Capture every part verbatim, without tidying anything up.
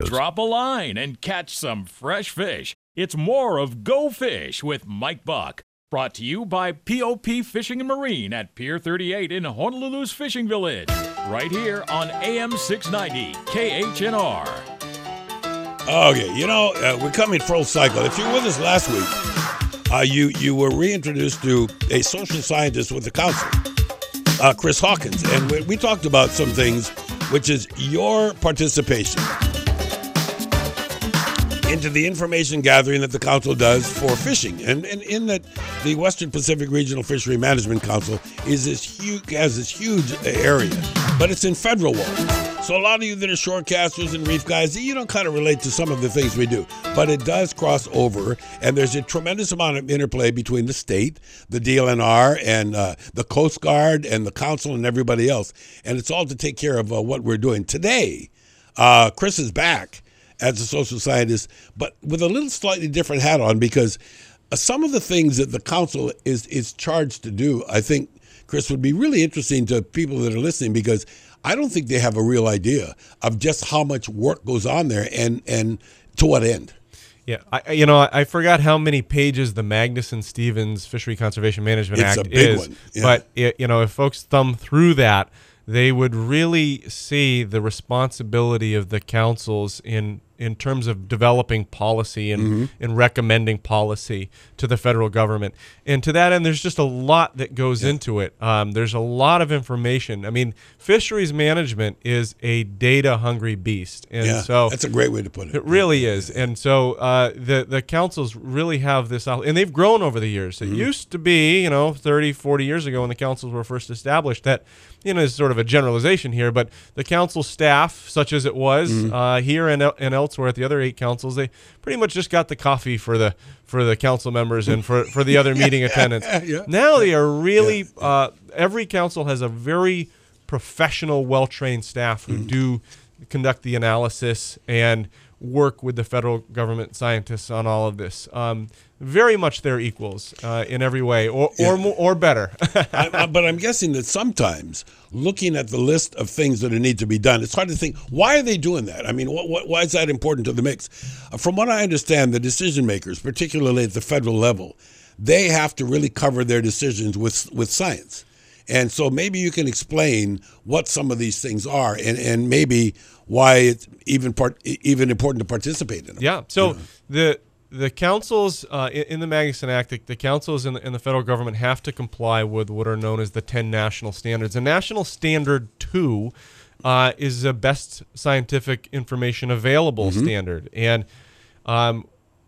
Drop a line and catch some fresh fish. It's more of Go Fish with Mike Buck. Brought to you by P O P Fishing and Marine at Pier thirty-eight in Honolulu's Fishing Village. Right here on A M six ninety K H N R. Okay, you know, uh, we're coming full cycle. If you were with us last week, uh, you, you were reintroduced to a social scientist with the council, uh, Chris Hawkins. And we, we talked about some things, which is your participation into the information gathering that the council does for fishing, and, and in that the Western Pacific Regional Fishery Management Council is this huge has this huge area, but it's in federal waters. So a lot of you that are shorecasters and reef guys, you don't kind of relate to some of the things we do, but it does cross over, and there's a tremendous amount of interplay between the state, the D L N R, and uh, the Coast Guard, and the council, and everybody else, and it's all to take care of uh, what we're doing today. Uh, Chris is back as a social scientist, but with a little slightly different hat on, because uh, some of the things that the council is is charged to do, I think, Chris, would be really interesting to people that are listening, because I don't think they have a real idea of just how much work goes on there and, and to what end. Yeah, I, you know, I forgot how many pages the Magnuson-Stevens Fishery Conservation Management It's Act a big is, one, yeah. but it, you know, if folks thumb through that, they would really see the responsibility of the councils in in terms of developing policy and, Mm-hmm. and recommending policy to the federal government. And to that end, there's just a lot that goes Yeah. into it. Um, there's a lot of information. I mean, fisheries management is a data-hungry beast. And Yeah, so that's a great way to put it. it really is. And so uh, the, the councils really have this out, and they've grown over the years. It Mm-hmm. used to be, you know, thirty, forty years ago when the councils were first established, that, you know, is sort of a generalization here, but the council staff, such as it was Mm-hmm. uh, here and, and elsewhere at the other eight councils, they pretty much just got the coffee for the for the council members and for, for the other meeting attendants. Yeah. Now they are really, uh, every council has a very professional, well-trained staff who Mm-hmm. do conduct the analysis and work with the federal government scientists on all of this. Um, very much they're equals uh, in every way, or Yeah. or, mo- or better. I, I, but I'm guessing that sometimes, looking at the list of things that need to be done, it's hard to think, why are they doing that? I mean, what, what, why is that important to the mix? Uh, from what I understand, the decision makers, particularly at the federal level, they have to really cover their decisions with with science. And so maybe you can explain what some of these things are, and, and maybe why it's even part even important to participate in them. Yeah. So You know? the the councils uh, in, in the Magnuson Act, the, the councils in the, in the federal government have to comply with what are known as the ten national standards. And National Standard two uh, is the best scientific information available Mm-hmm. standard. And um,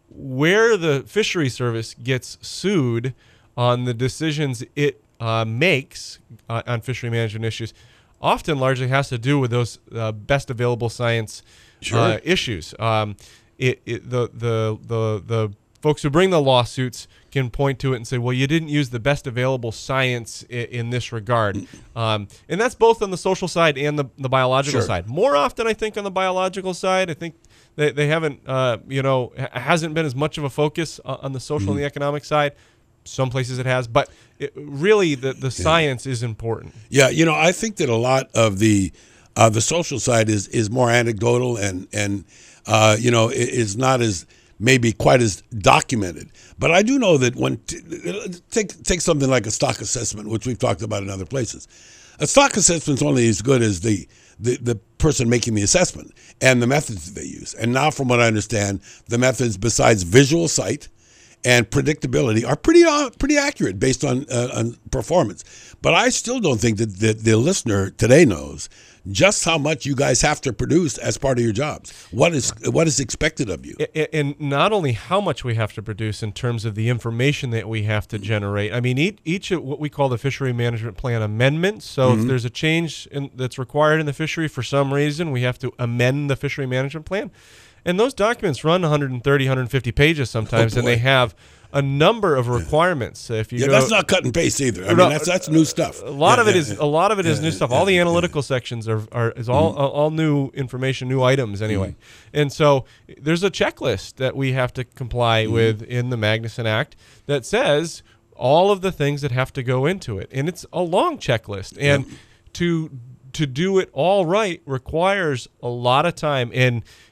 where the Fishery Service gets sued on the decisions it uh, makes uh, on fishery management issues, often largely has to do with those uh, best available science Sure. uh, issues. Um, it, it the, the the the folks who bring the lawsuits can point to it and say, well, you didn't use the best available science in, in this regard. Um, and that's both on the social side and the, the biological Sure. side. More often, I think, on the biological side, I think they, they haven't, uh, you know, ha- hasn't been as much of a focus uh, on the social and the economic side. Some places it has, but it, really the, the science is important. Yeah, you know, I think that a lot of the uh, the social side is is more anecdotal and and uh, you know i- is not as maybe quite as documented. But I do know that when t- take take something like a stock assessment, which we've talked about in other places, a stock assessment's only as good as the the, the person making the assessment and the methods that they use. And now, from what I understand, the methods besides visual sight and predictability are pretty uh, pretty accurate based on uh, on performance. But I still don't think that the, the listener today knows just how much you guys have to produce as part of your jobs. What is what is expected of you? A- And not only how much we have to produce in terms of the information that we have to generate. I mean, each, each of what we call the Fishery Management Plan amendments. So if there's a change in, that's required in the fishery for some reason, we have to amend the Fishery Management Plan. And those documents run one thirty, one fifty pages sometimes, Oh, and they boy. have a number of requirements. If you Yeah, go, that's not cut and paste either. I mean, No, that's that's new stuff. A lot Yeah, of it yeah, is yeah. a lot of it is Yeah, new yeah, stuff. yeah, All the yeah. analytical sections are, are is all all all new information, new items anyway. Mm-hmm. And so there's a checklist that we have to comply Mm-hmm. with in the Magnuson Act that says all of the things that have to go into it, and it's a long checklist. And to to do it all right requires a lot of time. And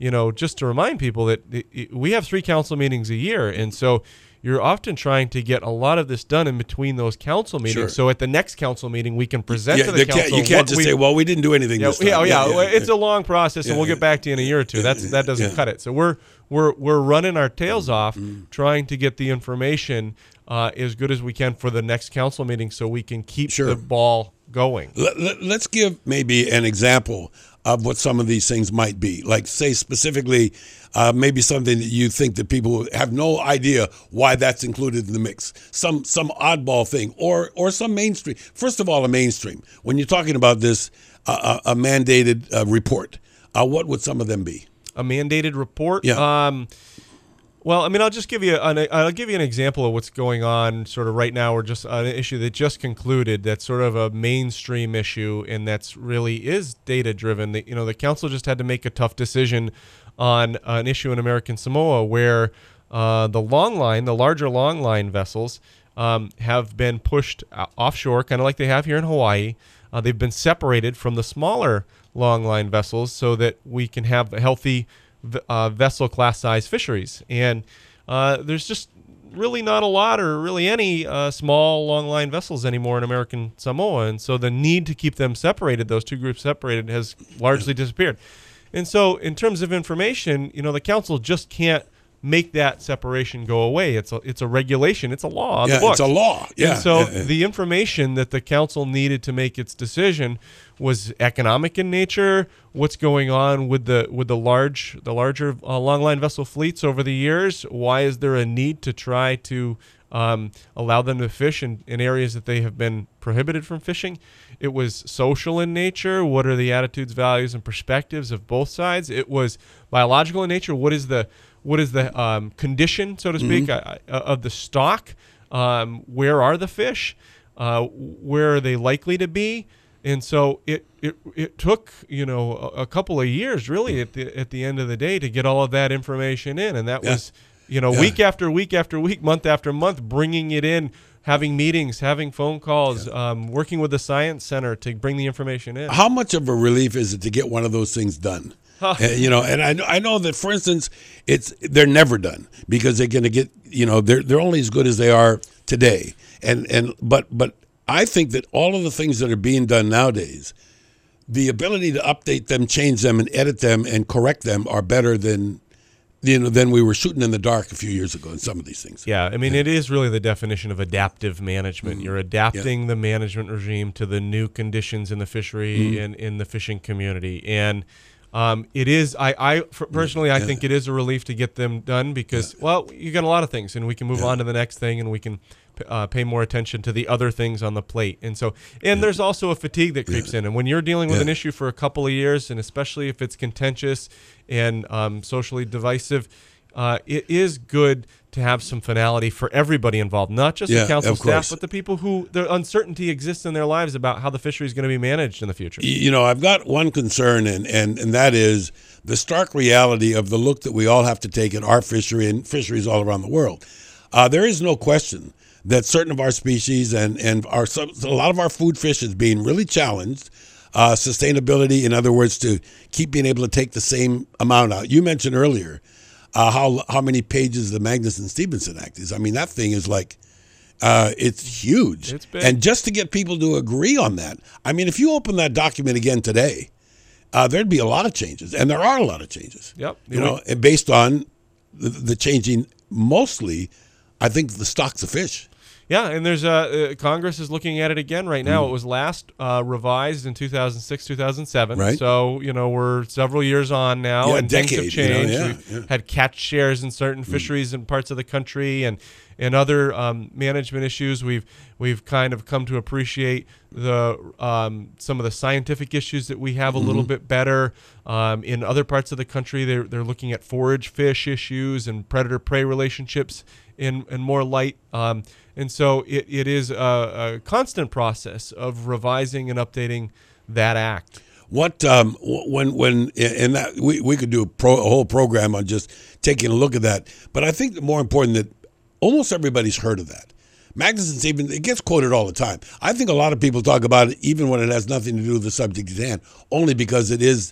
you know, just to remind people that it, it, we have three council meetings a year, and so you're often trying to get a lot of this done in between those council meetings. Sure. So at the next council meeting, we can present Yeah, to the they council. can't, you can't just we, say, well, we didn't do anything yeah, this time. yeah, yeah, yeah, yeah, it's yeah. a long process, and Yeah, we'll get yeah. back to you in a year or two. That's that doesn't Yeah. cut it. So we're we're we're running our tails off Mm-hmm. trying to get the information uh, as good as we can for the next council meeting, so we can keep Sure. the ball going. Let, let, let's give maybe an example of what some of these things might be. Like, say specifically, uh, maybe something that you think that people have no idea why that's included in the mix. Some some oddball thing, or or some mainstream. First of all, a mainstream. When you're talking about this, uh, a, a mandated uh, report, uh, what would some of them be? A mandated report. Yeah. Um, well, I mean, I'll just give you an I'll give you an example of what's going on sort of right now, or just an issue that just concluded. That's sort of a mainstream issue, and that's really is data driven. The, you know, the council just had to make a tough decision on an issue in American Samoa where uh, the long line, the larger long line vessels, um, have been pushed offshore, kind of like they have here in Hawaii. Uh, they've been separated from the smaller long line vessels so that we can have healthy uh, vessel class size fisheries. And uh, there's just really not a lot or really any uh, small long line vessels anymore in American Samoa. And so the need to keep them separated, those two groups separated, has largely disappeared. And so in terms of information, you know, the council just can't make that separation go away. It's a, it's a regulation. It's a law on yeah, the books. it's a law. Yeah. And so yeah, yeah. the information that the council needed to make its decision was economic in nature. What's going on with the with the large the larger uh, longline vessel fleets over the years? Why is there a need to try to um, allow them to fish in, in areas that they have been prohibited from fishing? It was social in nature. What are the attitudes, values, and perspectives of both sides? It was biological in nature. What is the what is the um, condition, so to speak, Mm-hmm. uh, uh, of the stock? Um, where are the fish? Uh, where are they likely to be? And so it, it it took, you know, a, a couple of years really at the at the end of the day to get all of that information in, and that Yeah. was, you know, Yeah. week after week after week, month after month, bringing it in, having meetings, having phone calls, um, working with the Science Center to bring the information in. How much of a relief is it to get one of those things done? Huh. Uh, you know, and I know, I know that, for instance, it's they're never done because they're going to get, you know, they're they're only as good as they are today. And and but but I think that all of the things that are being done nowadays, the ability to update them, change them, and edit them and correct them are better than, you know, than we were shooting in the dark a few years ago in some of these things. Yeah, I mean, it is really the definition of adaptive management. Mm-hmm. You're adapting the management regime to the new conditions in the fishery Mm-hmm. and in the fishing community. And um, it is, I, I for- personally, I Yeah. think it is a relief to get them done because, well, you got a lot of things, and we can move on to the next thing, and we can uh, pay more attention to the other things on the plate. And so, and there's also a fatigue that creeps in. And when you're dealing with Yeah. an issue for a couple of years, and especially if it's contentious and um, socially divisive, uh, it is good to have some finality for everybody involved, not just Yeah, the council of staff, course. but the people who the uncertainty exists in their lives about how the fishery is going to be managed in the future. You know, I've got one concern, and, and, and that is the stark reality of the look that we all have to take at our fishery and fisheries all around the world. Uh, there is no question that certain of our species and, and our some, a lot of our food fish is being really challenged. Uh, sustainability, in other words, to keep being able to take the same amount out. You mentioned earlier uh, how how many pages the Magnuson-Stevenson Act is. I mean, that thing is like, uh, it's huge. It's big. And just to get people to agree on that, I mean, if you open that document again today, uh, there'd be a lot of changes, and there are a lot of changes. Yep. You know, and based on the, the changing, mostly, I think, the stocks of fish. Yeah, and there's a uh, Congress is looking at it again right now. Mm. It was last uh, revised in two thousand six, two thousand seven. Right. So, you know, we're several years on now, Yeah, a and things have decade, you know, changed. yeah, We've yeah. had catch shares in certain fisheries in parts of the country, and and other um, management issues. We've we've kind of come to appreciate the um, some of the scientific issues that we have a little bit better. Um, in other parts of the country, they're they're looking at forage fish issues and predator prey relationships in in more light. Um, and so it, it is a, a constant process of revising and updating that act. What um, when when and that we, we could do a, pro, a whole program on just taking a look at that. But I think the more important that almost everybody's heard of that. Magnuson-Stevenson, it gets quoted all the time. I think a lot of people talk about it even when it has nothing to do with the subject at hand, only because it is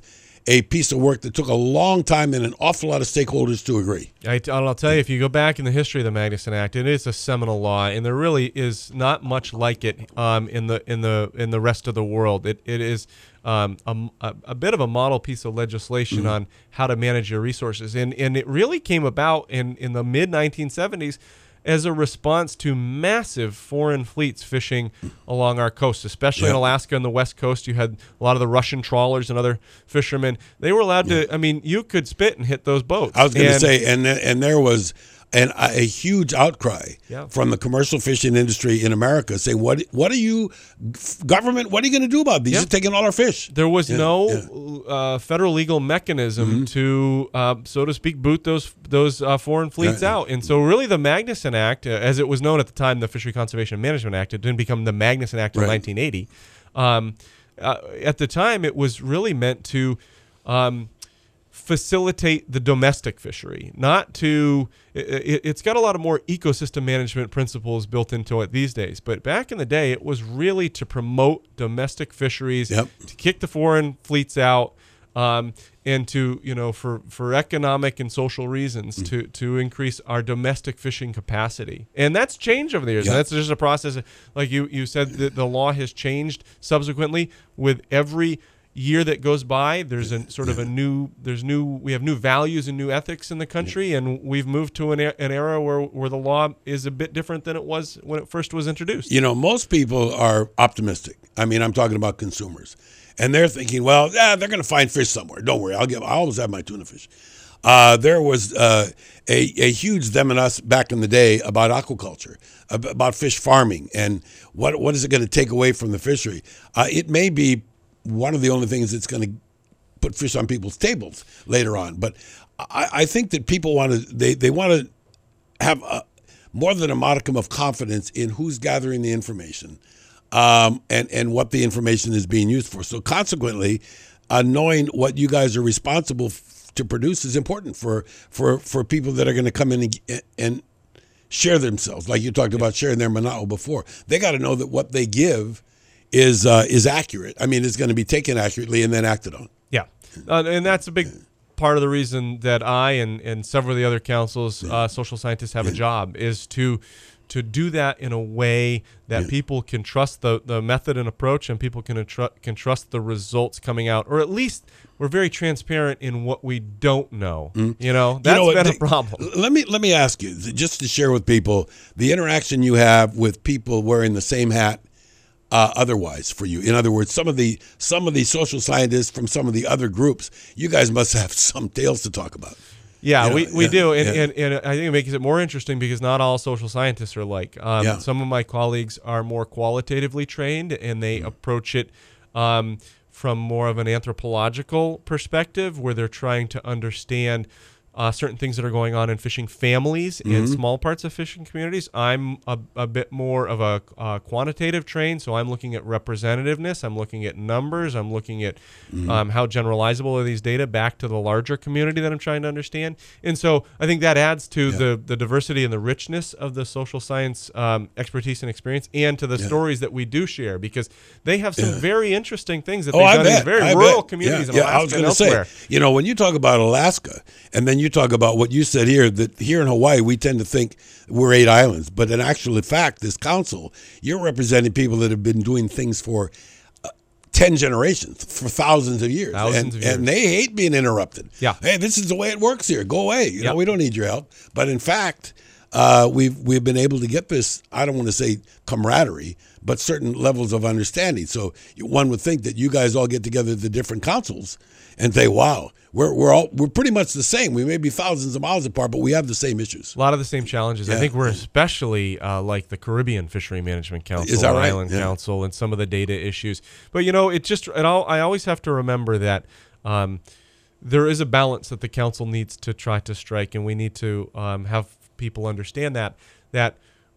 a piece of work that took a long time and an awful lot of stakeholders to agree. I, I'll tell you, if you go back in the history of the Magnuson Act, it is a seminal law, and there really is not much like it um, in the in the in the rest of the world. It it is um, a, a bit of a model piece of legislation mm-hmm. on how to manage your resources, and and it really came about in in the mid nineteen seventies. As a response to massive foreign fleets fishing along our coast, especially yep. in Alaska and the West Coast. You had a lot of the Russian trawlers and other fishermen. They were allowed yeah. to, I mean, you could spit and hit those boats. I was going to say, and and there was an, a huge outcry yeah. from the commercial fishing industry in America saying, what what are you, government, what are you going to do about these? Yeah. You're taking all our fish. There was yeah. no yeah. Uh, federal legal mechanism mm-hmm. to, uh, so to speak, boot those those uh, foreign fleets yeah. out. And so really the Magnuson Act, uh, as it was known at the time, the Fishery Conservation and Management Act, it didn't become the Magnuson Act until right. nineteen eighty. Um, uh, at the time, it was really meant to um, facilitate the domestic fishery, not to it, it's got a lot of more ecosystem management principles built into it these days, but back in the day it was really to promote domestic fisheries, yep. to kick the foreign fleets out, um, and to, you know, for for economic and social reasons, mm. to to increase our domestic fishing capacity. And that's changed over the years. Yep. And that's just a process, like you you said, that the law has changed subsequently with every year that goes by. There's a sort of a new there's new we have new values and new ethics in the country, and we've moved to an, an era where where the law is a bit different than it was when it first was introduced. You know, most people are optimistic. I mean, I'm talking about consumers, and they're thinking, well, yeah, they're going to find fish somewhere. Don't worry, I'll get I always have my tuna fish. Uh, there was uh, a a huge them and us back in the day about aquaculture, about fish farming, and what what is it going to take away from the fishery? Uh, it may be one of the only things that's going to put fish on people's tables later on. But I, I think that people want to they, they want to have a, more than a modicum of confidence in who's gathering the information um, and, and what the information is being used for. So consequently, uh, knowing what you guys are responsible f- to produce is important for, for, for people that are going to come in and, and share themselves. Like you talked about sharing their manao before. They got to know that what they give is uh, is accurate. I mean, it's going to be taken accurately and then acted on. Yeah, uh, and that's a big part of the reason that I and, and several of the other councils, uh, social scientists, have a job, is to to do that in a way that yeah. people can trust the, the method and approach, and people can attru- can trust the results coming out, or at least we're very transparent in what we don't know. Mm. You know, that's you know, been a problem. Let me let me ask you, just to share with people, the interaction you have with people wearing the same hat Uh, otherwise for you. In other words, some of the some of the social scientists from some of the other groups, you guys must have some tales to talk about. Yeah, you know, we, we yeah, do. And, yeah. and, and I think it makes it more interesting because not all social scientists are like. Um, yeah. Some of my colleagues are more qualitatively trained, and they mm-hmm. approach it um, from more of an anthropological perspective, where they're trying to understand Uh, certain things that are going on in fishing families and mm-hmm. small parts of fishing communities. I'm a, a bit more of a uh, quantitative train, so I'm looking at representativeness. I'm looking at numbers. I'm looking at mm-hmm. um, how generalizable are these data back to the larger community that I'm trying to understand. And so I think that adds to yeah. the, the diversity and the richness of the social science um, expertise and experience, and to the yeah. stories that we do share, because they have some yeah. very interesting things that oh, they've I done bet. in very I rural bet. communities yeah. in yeah, Alaska I was and going to elsewhere. say, you know, when you talk about Alaska, and then you talk about what you said here, that here in Hawaii, we tend to think we're eight islands. But in actual fact, this council, you're representing people that have been doing things for uh, ten generations, for thousands of years. Thousands and, of years. And they hate being interrupted. Yeah. Hey, this is the way it works here. Go away. You yeah. know, we don't need your help. But in fact, uh, we've we've been able to get this, I don't want to say camaraderie, but certain levels of understanding. So one would think that you guys all get together at the different councils and say, wow, we're we're all we're pretty much the same. We may be thousands of miles apart, but we have the same issues. A lot of the same challenges. Yeah. I think we're especially uh, like the Caribbean Fishery Management Council, Is that right? Island yeah. Council, and some of the data issues. But you know, it just it all, I always have to remember that um, there is a balance that the council needs to try to strike, and we need to um, have people understand that that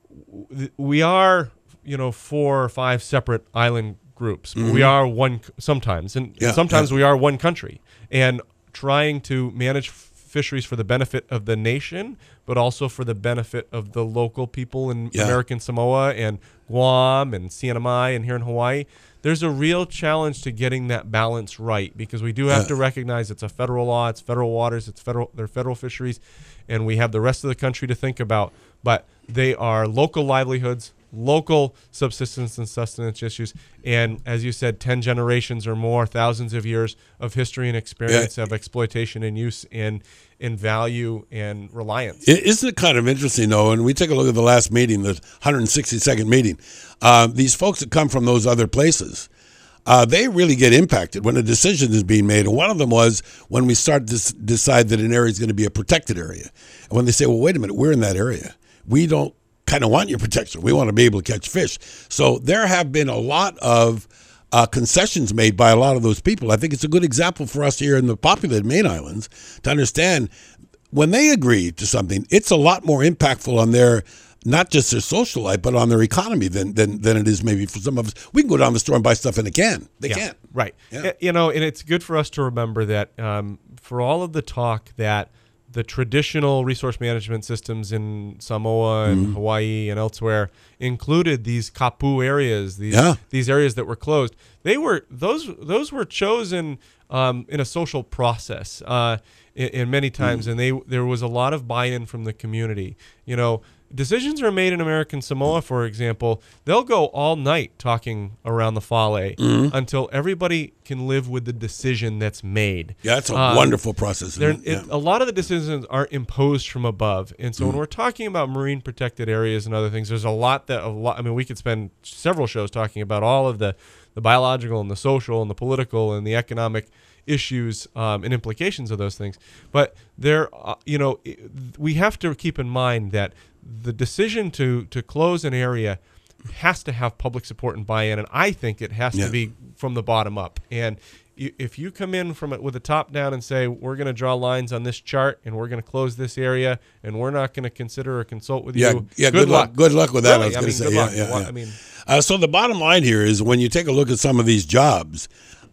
we are, you know, four or five separate island groups. Mm-hmm. We are one sometimes, and yeah, sometimes yeah. we are one country, and trying to manage fisheries for the benefit of the nation, but also for the benefit of the local people in yeah. American Samoa and Guam and C N M I and here in Hawaii. there's a real challenge to getting that balance right, because we do have Uh. to recognize it's a federal law, it's federal waters, it's federal, they're federal fisheries, and we have the rest of the country to think about. But they are local livelihoods, local subsistence and sustenance issues, and as you said, ten generations or more, thousands of years of history and experience Yeah. of exploitation and use and in value and reliance. I- Isn't it kind of interesting, though, and we take a look at the last meeting, the one hundred sixty-second meeting, uh, these folks that come from those other places, uh, they really get impacted when a decision is being made. And one of them was when we start to s- decide that an area is going to be a protected area. And when they say, well, wait a minute, we're in that area. We don't kind of want your protection. We want to be able to catch fish. So there have been a lot of uh, concessions made by a lot of those people. I think it's a good example for us here in the populated main islands to understand when they agree to something, it's a lot more impactful on their, not just their social life, but on their economy than than, than it is maybe for some of us. We can go down the store and buy stuff in a can. They Yeah, can't. right. Yeah. Y- You know, and it's good for us to remember that um, for all of the talk that the traditional resource management systems in Samoa and Mm-hmm. Hawaii and elsewhere included these kapu areas, these Yeah. these areas that were closed. They were those those were chosen um, in a social process, uh, in, in many times, and they there was a lot of buy-in from the community. You know, decisions are made in American Samoa, for example. They'll go all night talking around the fale until everybody can live with the decision that's made. Yeah, that's a Um, wonderful process. There, Isn't it? it, a lot of the decisions aren't imposed from above, and so when we're talking about marine protected areas and other things, there's a lot that a lot. I mean, we could spend several shows talking about all of the, the biological and the social and the political and the economic issues um, and implications of those things. But there, uh, you know, i- we have to keep in mind that the decision to to close an area has to have public support and buy-in, and I think it has Yeah. to be from the bottom up. And you, if you come in from it with a top down and say we're going to draw lines on this chart and we're going to close this area and we're not going to consider or consult with Yeah, you, yeah. good, luck. Good luck with that. Really, I was I going mean, to say, good yeah, luck. yeah, Wha- yeah. I mean, Uh, so the bottom line here is when you take a look at some of these jobs,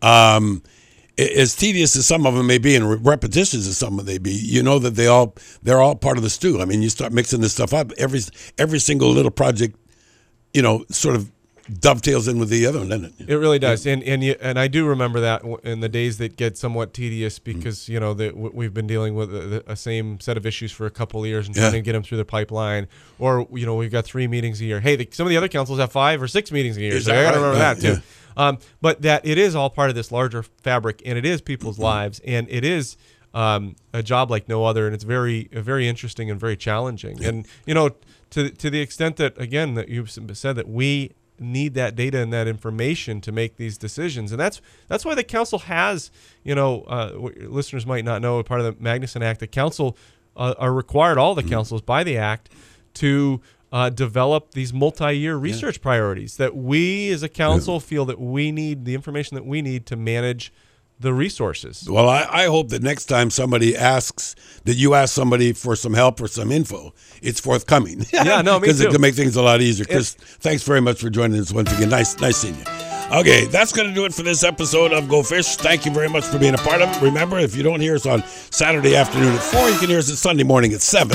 um, a- as tedious as some of them may be and re- repetitious as some of them may be, you know that they all they're all part of the stew. I mean, you start mixing this stuff up. Every every single little project, you know, sort of dovetails in with the other one, doesn't it? It really does, and and you, and I do remember that w- in the days that get somewhat tedious because you know that w- we've been dealing with a, a same set of issues for a couple of years and trying Yeah. to get them through the pipeline, or you know we've got three meetings a year. Hey, the, some of the other councils have five or six meetings a year, Is so that I got to right? remember Right, that too. yeah. Um, but that it is all part of this larger fabric, and it is people's lives, and it is um, a job like no other, and it's very uh, very interesting and very challenging. And you know, to to the extent that again that you've said that we need that data and that information to make these decisions, and that's that's why the council has, you know, uh, w- listeners might not know, part of the Magnuson Act, the council uh, are required, all the councils by the act, to uh, develop these multi-year research priorities that we as a council feel that we need the information that we need to manage the resources. Well, I, I hope that next time somebody asks, that you ask somebody for some help or some info, it's forthcoming. Yeah, no, me Because it too. can make things a lot easier. Chris, thanks very much for joining us once again. Nice, nice seeing you. Okay, that's going to do it for this episode of Go Fish. Thank you very much for being a part of it. Remember, if you don't hear us on Saturday afternoon at four, you can hear us at Sunday morning at seven.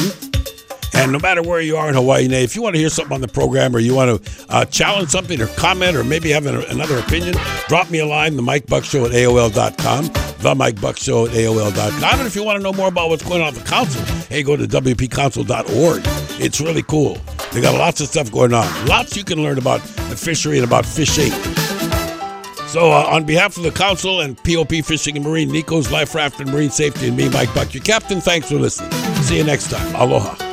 And no matter where you are in Hawaii, Nay, if you want to hear something on the program or you want to uh, challenge something or comment or maybe have an, another opinion, drop me a line, the Mike Buck Show at A O L dot com, the Mike Buck Show at A O L dot com. And if you want to know more about what's going on at the council, hey, go to W P council dot org. It's really cool. They got lots of stuff going on. Lots you can learn about the fishery and about fishing. So uh, on behalf of the council and P O P Fishing and Marine, Nico's Life Raft and Marine Safety, and me, Mike Buck, your captain, thanks for listening. See you next time. Aloha.